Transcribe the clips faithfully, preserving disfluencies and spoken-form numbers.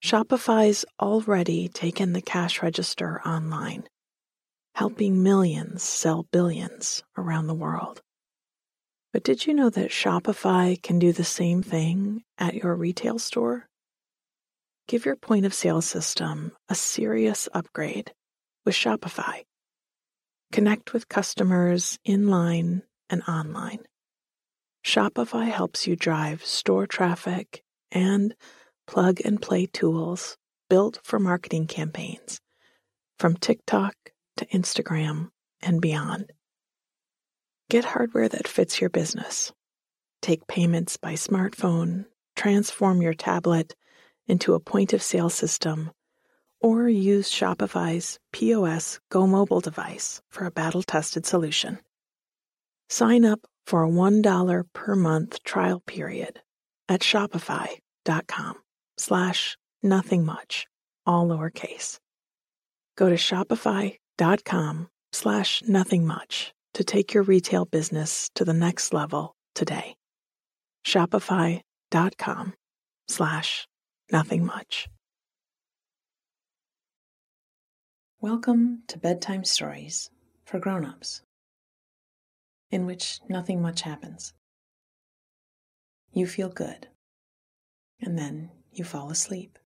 Shopify's already taken the cash register online, helping millions sell billions around the world. But did you know that Shopify can do the same thing at your retail store? Give your point of sale system a serious upgrade with Shopify. Connect with customers in-line and online. Shopify helps you drive store traffic and plug-and-play tools built for marketing campaigns, from TikTok to Instagram and beyond. Get hardware that fits your business. Take payments by smartphone, transform your tablet into a point-of-sale system, or use Shopify's P O S Go Mobile device for a battle-tested solution. Sign up for a one dollar per month trial period at shopify.com slash nothing much, all lowercase. Go to shopify.com slash nothing much to take your retail business to the next level today. Shopify.com slash nothing much. Welcome to Bedtime Stories for Grown-ups, in which nothing much happens. You feel good, and then you fall asleep.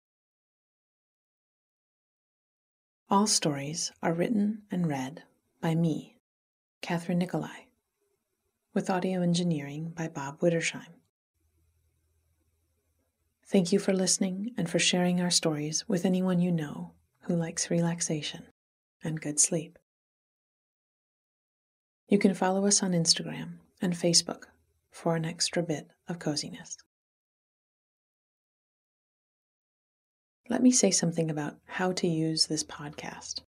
All stories are written and read by me, Catherine Nicolai, with audio engineering by Bob Wittersheim. Thank you for listening and for sharing our stories with anyone you know who likes relaxation and good sleep. You can follow us on Instagram and Facebook for an extra bit of coziness. Let me say something about how to use this podcast.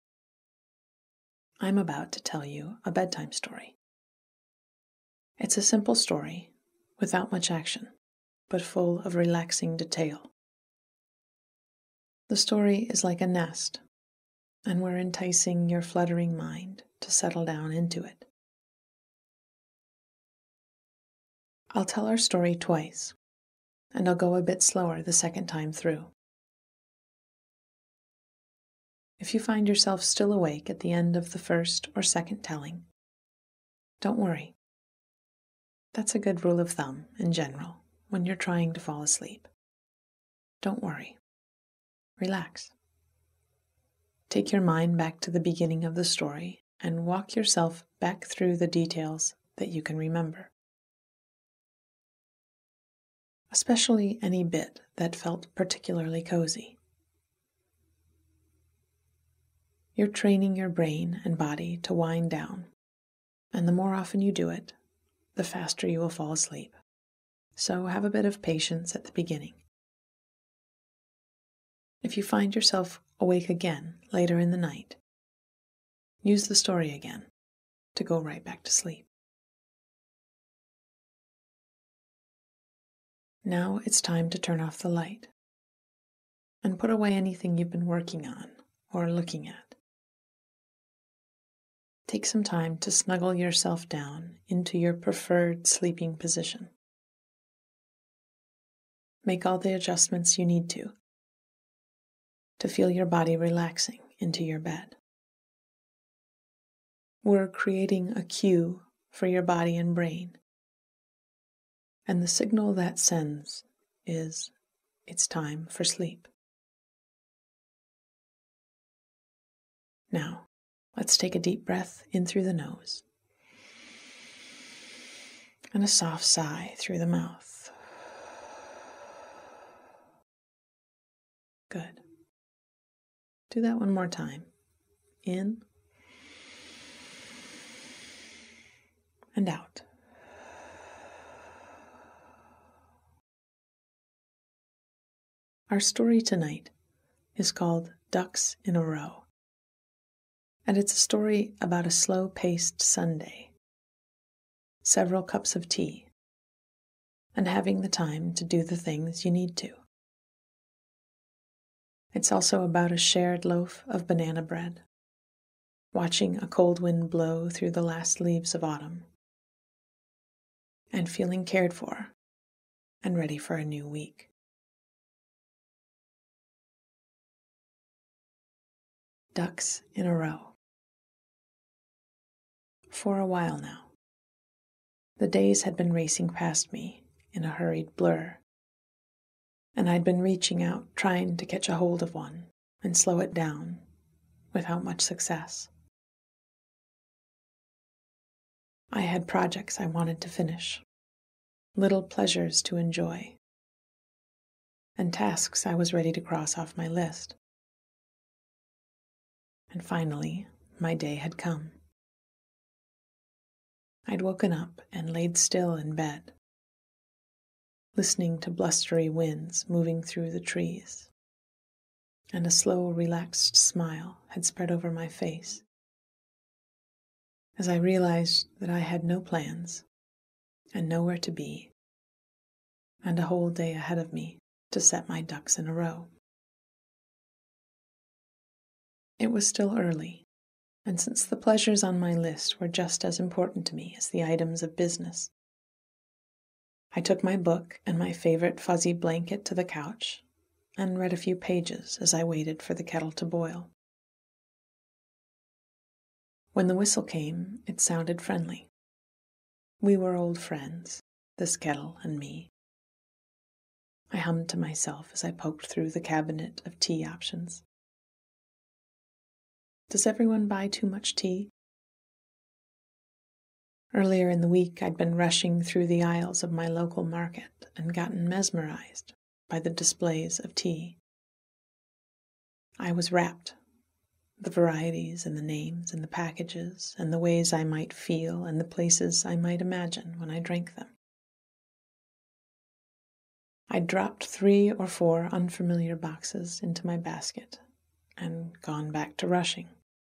I'm about to tell you a bedtime story. It's a simple story without much action, but full of relaxing detail. The story is like a nest, and we're enticing your fluttering mind to settle down into it. I'll tell our story twice, and I'll go a bit slower the second time through. If you find yourself still awake at the end of the first or second telling, don't worry. That's a good rule of thumb in general when you're trying to fall asleep. Don't worry. Relax. Take your mind back to the beginning of the story and walk yourself back through the details that you can remember. Especially any bit that felt particularly cozy. You're training your brain and body to wind down, and the more often you do it, the faster you will fall asleep. So have a bit of patience at the beginning. If you find yourself awake again later in the night, use the story again to go right back to sleep. Now it's time to turn off the light and put away anything you've been working on or looking at. Take some time to snuggle yourself down into your preferred sleeping position. Make all the adjustments you need to, to feel your body relaxing into your bed. We're creating a cue for your body and brain, and the signal that sends is, it's time for sleep. Now, let's take a deep breath in through the nose and a soft sigh through the mouth. Good. Do that one more time. In and out. Our story tonight is called Ducks in a Row. And it's a story about a slow-paced Sunday, several cups of tea, and having the time to do the things you need to. It's also about a shared loaf of banana bread, watching a cold wind blow through the last leaves of autumn, and feeling cared for and ready for a new week. Ducks in a row. For a while now, the days had been racing past me in a hurried blur, and I'd been reaching out, trying to catch a hold of one and slow it down, without much success. I had projects I wanted to finish, little pleasures to enjoy, and tasks I was ready to cross off my list. And finally, my day had come. I'd woken up and laid still in bed, listening to blustery winds moving through the trees, and a slow, relaxed smile had spread over my face as I realized that I had no plans and nowhere to be, and a whole day ahead of me to set my ducks in a row. It was still early, and since the pleasures on my list were just as important to me as the items of business, I took my book and my favorite fuzzy blanket to the couch and read a few pages as I waited for the kettle to boil. When the whistle came, it sounded friendly. We were old friends, this kettle and me. I hummed to myself as I poked through the cabinet of tea options. Does everyone buy too much tea? Earlier in the week, I'd been rushing through the aisles of my local market and gotten mesmerized by the displays of tea. I was rapt. The varieties and the names and the packages and the ways I might feel and the places I might imagine when I drank them. I'd dropped three or four unfamiliar boxes into my basket and gone back to rushing.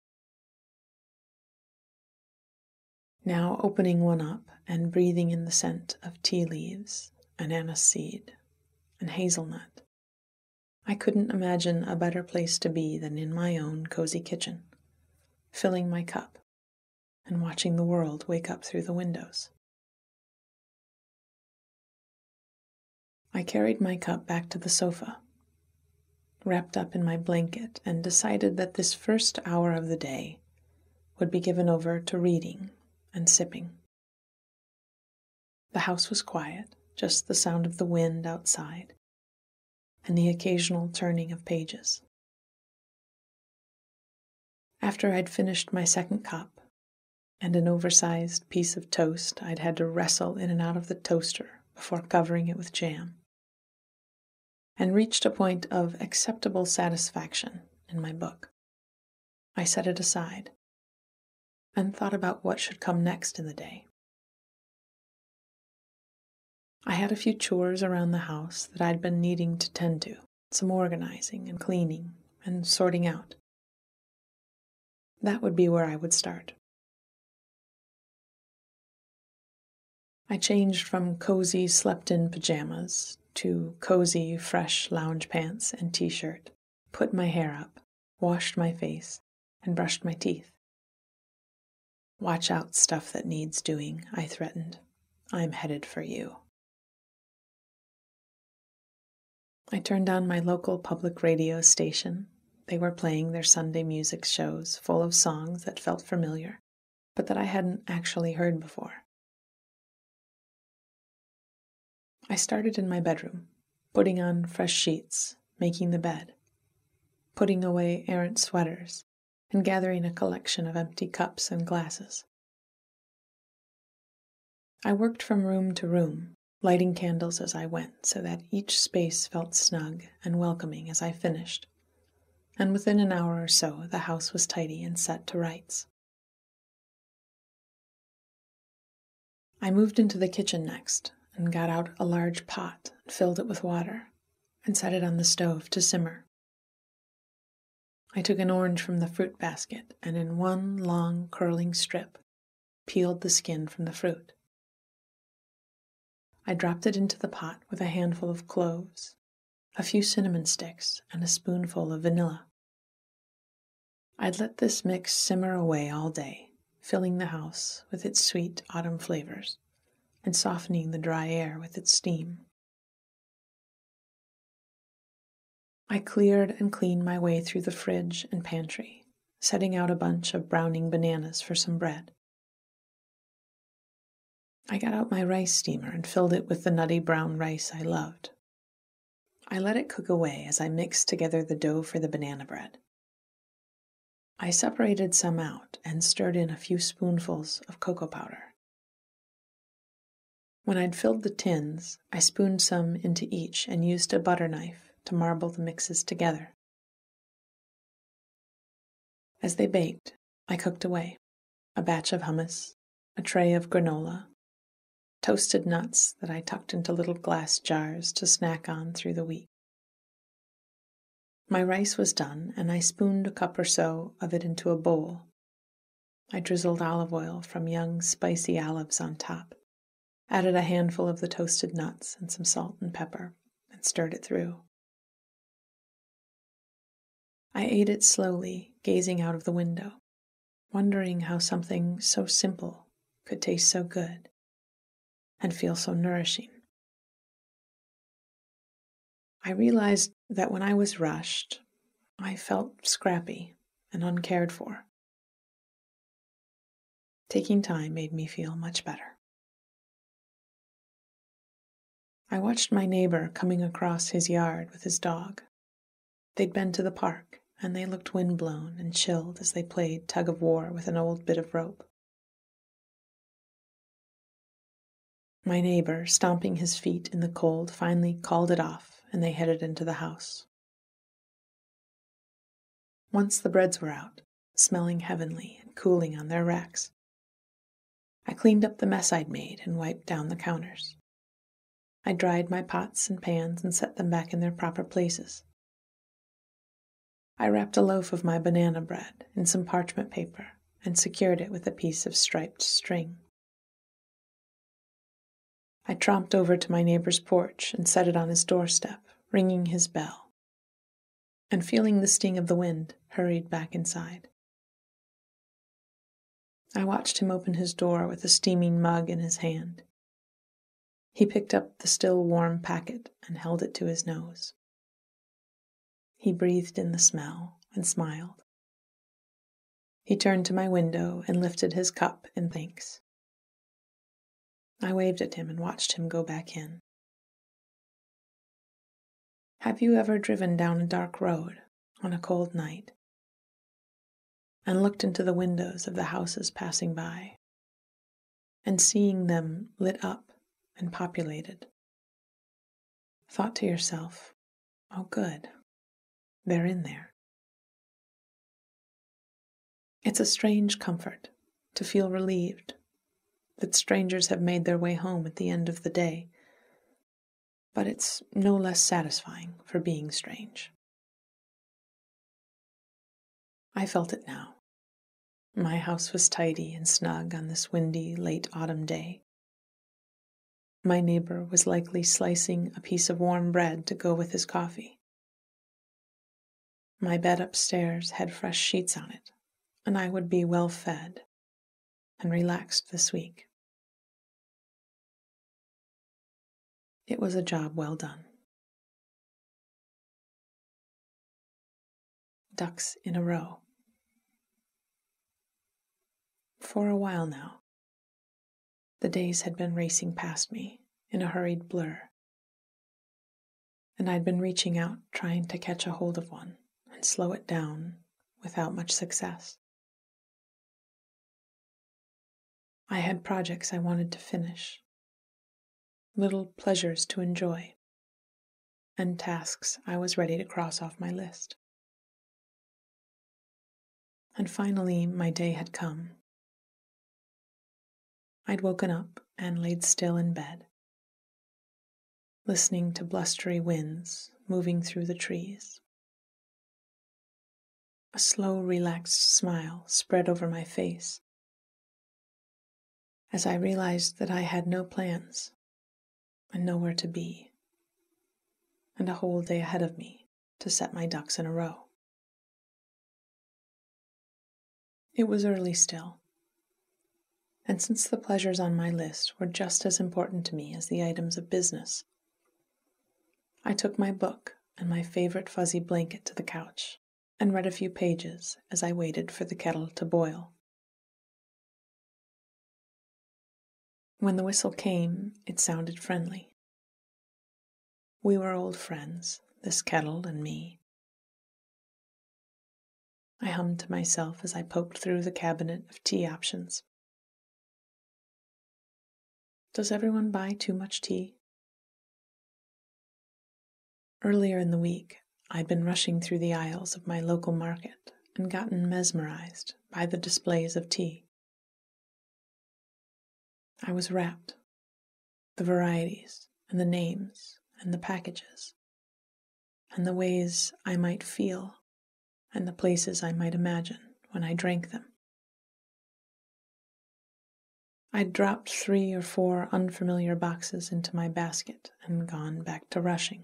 Now opening one up and breathing in the scent of tea leaves and anise seed and hazelnut, I couldn't imagine a better place to be than in my own cozy kitchen, filling my cup and watching the world wake up through the windows. I carried my cup back to the sofa, wrapped up in my blanket, and decided that this first hour of the day would be given over to reading and sipping. The house was quiet, just the sound of the wind outside and the occasional turning of pages. After I'd finished my second cup and an oversized piece of toast I'd had to wrestle in and out of the toaster before covering it with jam, and reached a point of acceptable satisfaction in my book, I set it aside and thought about what should come next in the day. I had a few chores around the house that I'd been needing to tend to, some organizing and cleaning and sorting out. That would be where I would start. I changed from cozy, slept-in pajamas to cozy, fresh lounge pants and t-shirt, put my hair up, washed my face, and brushed my teeth. Watch out, stuff that needs doing, I threatened. I'm headed for you. I turned on my local public radio station. They were playing their Sunday music shows full of songs that felt familiar, but that I hadn't actually heard before. I started in my bedroom, putting on fresh sheets, making the bed, putting away errant sweaters, and gathering a collection of empty cups and glasses. I worked from room to room, lighting candles as I went so that each space felt snug and welcoming as I finished, and within an hour or so the house was tidy and set to rights. I moved into the kitchen next and got out a large pot and filled it with water and set it on the stove to simmer. I took an orange from the fruit basket and in one long curling strip peeled the skin from the fruit. I dropped it into the pot with a handful of cloves, a few cinnamon sticks, and a spoonful of vanilla. I'd let this mix simmer away all day, filling the house with its sweet autumn flavors and softening the dry air with its steam. I cleared and cleaned my way through the fridge and pantry setting out a bunch of browning bananas for some bread. I got out my rice steamer and filled it with the nutty brown rice I loved. I let it cook away as I mixed together the dough for the banana bread. I separated some out and stirred in a few spoonfuls of cocoa powder. When I'd filled the tins, I spooned some into each and used a butter knife to marble the mixes together. As they baked, I cooked away a batch of hummus, a tray of granola, toasted nuts that I tucked into little glass jars to snack on through the week. My rice was done, and I spooned a cup or so of it into a bowl. I drizzled olive oil from young, spicy olives on top, added a handful of the toasted nuts and some salt and pepper, and stirred it through. I ate it slowly, gazing out of the window, wondering how something so simple could taste so good and feel so nourishing. I realized that when I was rushed, I felt scrappy and uncared for. Taking time made me feel much better. I watched my neighbor coming across his yard with his dog. They'd been to the park, and they looked windblown and chilled as they played tug-of-war with an old bit of rope. My neighbor, stomping his feet in the cold, finally called it off, and they headed into the house. Once the breads were out, smelling heavenly and cooling on their racks, I cleaned up the mess I'd made and wiped down the counters. I dried my pots and pans and set them back in their proper places. I wrapped a loaf of my banana bread in some parchment paper and secured it with a piece of striped string. I tromped over to my neighbor's porch and set it on his doorstep, ringing his bell, and feeling the sting of the wind, hurried back inside. I watched him open his door with a steaming mug in his hand. He picked up the still warm packet and held it to his nose. He breathed in the smell and smiled. He turned to my window and lifted his cup in thanks. I waved at him and watched him go back in. Have you ever driven down a dark road on a cold night and looked into the windows of the houses passing by and seeing them lit up and populated, thought to yourself, oh good, they're in there? It's a strange comfort to feel relieved that strangers have made their way home at the end of the day, but it's no less satisfying for being strange. I felt it now. My house was tidy and snug on this windy, late autumn day. My neighbor was likely slicing a piece of warm bread to go with his coffee. My bed upstairs had fresh sheets on it, and I would be well fed and relaxed this week. It was a job well done. Ducks in a row. For a while now, the days had been racing past me in a hurried blur, and I'd been reaching out trying to catch a hold of one and slow it down without much success. I had projects I wanted to finish, little pleasures to enjoy, and tasks I was ready to cross off my list. And finally, my day had come. I'd woken up and laid still in bed, listening to blustery winds moving through the trees. A slow, relaxed smile spread over my face as I realized that I had no plans and nowhere to be, and a whole day ahead of me to set my ducks in a row. It was early still, and since the pleasures on my list were just as important to me as the items of business, I took my book and my favorite fuzzy blanket to the couch and read a few pages as I waited for the kettle to boil. When the whistle came, it sounded friendly. We were old friends, this kettle and me. I hummed to myself as I poked through the cabinet of tea options. Does everyone buy too much tea? Earlier in the week, I'd been rushing through the aisles of my local market and gotten mesmerized by the displays of tea. I was rapt. The varieties, and the names, and the packages, and the ways I might feel, and the places I might imagine when I drank them. I'd dropped three or four unfamiliar boxes into my basket and gone back to rushing.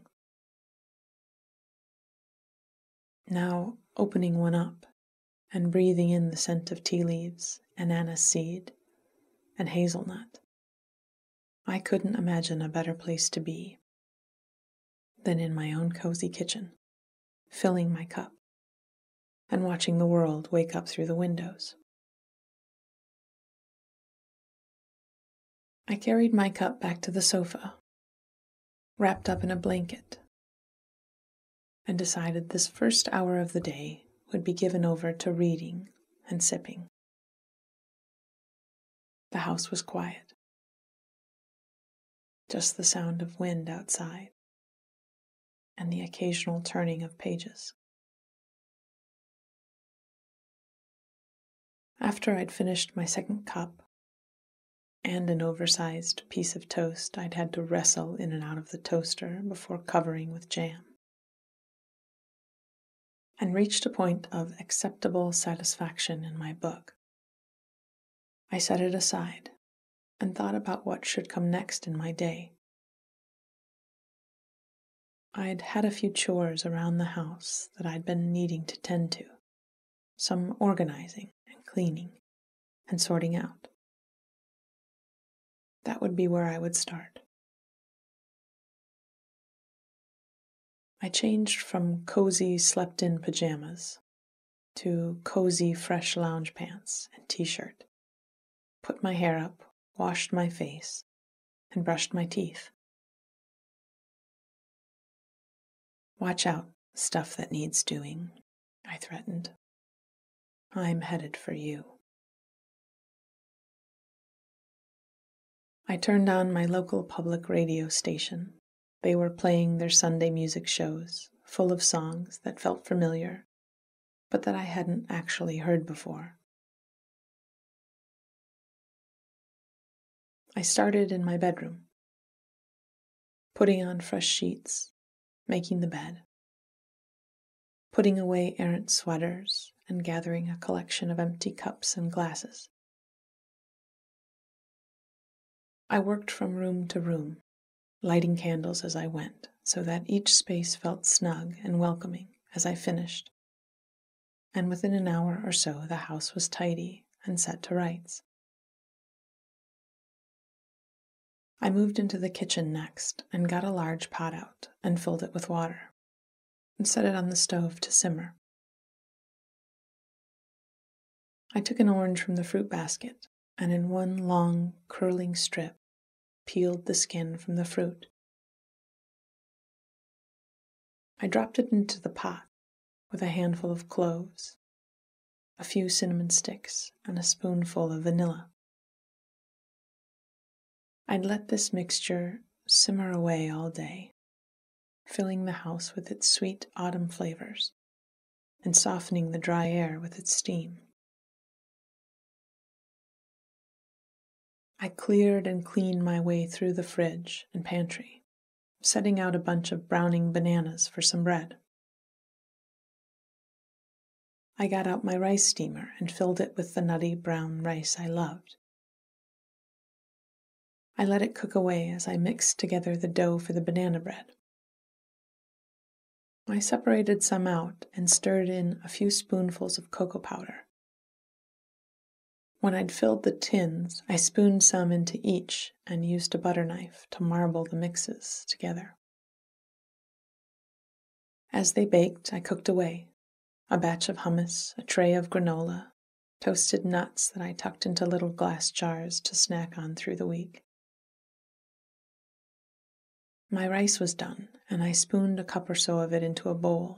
Now, opening one up and breathing in the scent of tea leaves and anise seed and hazelnut, I couldn't imagine a better place to be than in my own cozy kitchen, filling my cup and watching the world wake up through the windows. I carried my cup back to the sofa, wrapped up in a blanket, and decided this first hour of the day would be given over to reading and sipping. The house was quiet, just the sound of wind outside and the occasional turning of pages. After I'd finished my second cup and an oversized piece of toast I'd had to wrestle in and out of the toaster before covering with jam, and reached a point of acceptable satisfaction in my book, I set it aside and thought about what should come next in my day. I'd had a few chores around the house that I'd been needing to tend to, some organizing and cleaning and sorting out. That would be where I would start. I changed from cozy slept-in pajamas to cozy fresh lounge pants and t-shirt, put my hair up, washed my face, and brushed my teeth. Watch out, stuff that needs doing, I threatened. I'm headed for you. I turned on my local public radio station. They were playing their Sunday music shows, full of songs that felt familiar, but that I hadn't actually heard before. I started in my bedroom, putting on fresh sheets, making the bed, putting away errant sweaters, and gathering a collection of empty cups and glasses. I worked from room to room, lighting candles as I went, so that each space felt snug and welcoming as I finished. And within an hour or so, the house was tidy and set to rights. I moved into the kitchen next and got a large pot out and filled it with water and set it on the stove to simmer. I took an orange from the fruit basket and in one long, curling strip, peeled the skin from the fruit. I dropped it into the pot with a handful of cloves, a few cinnamon sticks, and a spoonful of vanilla. I'd let this mixture simmer away all day, filling the house with its sweet autumn flavors and softening the dry air with its steam. I cleared and cleaned my way through the fridge and pantry, setting out a bunch of browning bananas for some bread. I got out my rice steamer and filled it with the nutty brown rice I loved. I let it cook away as I mixed together the dough for the banana bread. I separated some out and stirred in a few spoonfuls of cocoa powder. When I'd filled the tins, I spooned some into each and used a butter knife to marble the mixes together. As they baked, I cooked away, a batch of hummus, a tray of granola, toasted nuts that I tucked into little glass jars to snack on through the week. My rice was done, and I spooned a cup or so of it into a bowl.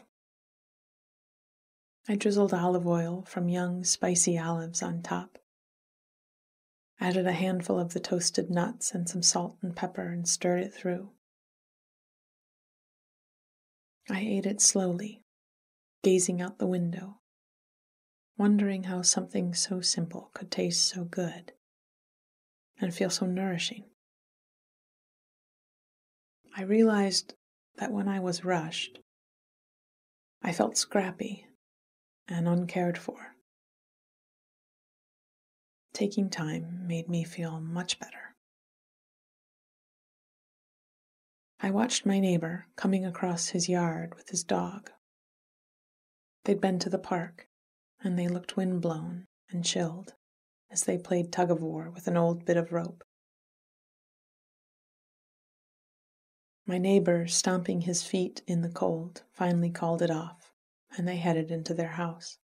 I drizzled olive oil from young, spicy olives on top, added a handful of the toasted nuts and some salt and pepper and stirred it through. I ate it slowly, gazing out the window, wondering how something so simple could taste so good and feel so nourishing. I realized that when I was rushed, I felt scrappy and uncared for. Taking time made me feel much better. I watched my neighbor coming across his yard with his dog. They'd been to the park, and they looked windblown and chilled as they played tug-of-war with an old bit of rope. My neighbor, stomping his feet in the cold, finally called it off, and they headed into their house.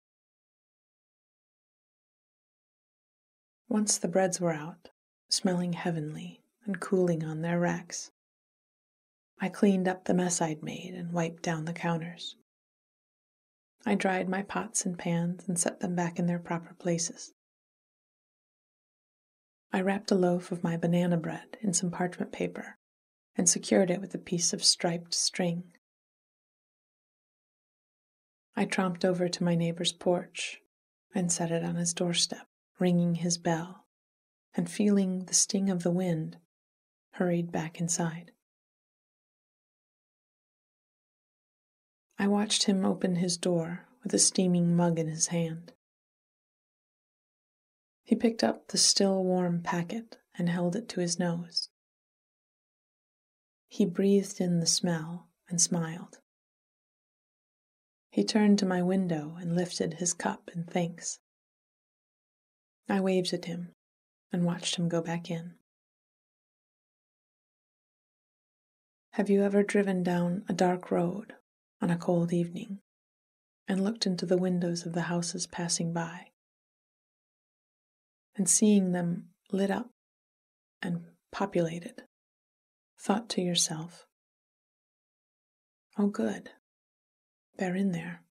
Once the breads were out, smelling heavenly and cooling on their racks, I cleaned up the mess I'd made and wiped down the counters. I dried my pots and pans and set them back in their proper places. I wrapped a loaf of my banana bread in some parchment paper and secured it with a piece of striped string. I tromped over to my neighbor's porch and set it on his doorstep, ringing his bell, and feeling the sting of the wind, hurried back inside. I watched him open his door with a steaming mug in his hand. He picked up the still warm packet and held it to his nose. He breathed in the smell and smiled. He turned to my window and lifted his cup in thanks. I waved at him and watched him go back in. Have you ever driven down a dark road on a cold evening and looked into the windows of the houses passing by, and seeing them lit up and populated, thought to yourself, "Oh good, they're in there"?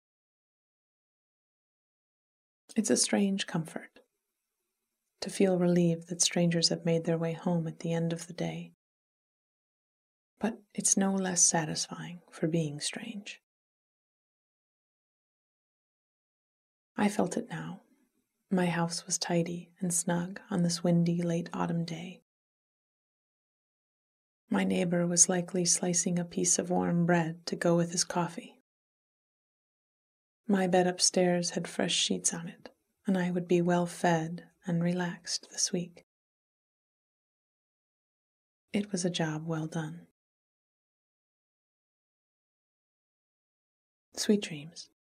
It's a strange comfort to feel relieved that strangers have made their way home at the end of the day. But it's no less satisfying for being strange. I felt it now. My house was tidy and snug on this windy late autumn day. My neighbor was likely slicing a piece of warm bread to go with his coffee. My bed upstairs had fresh sheets on it, and I would be well fed and relaxed this week. It was a job well done. Sweet dreams.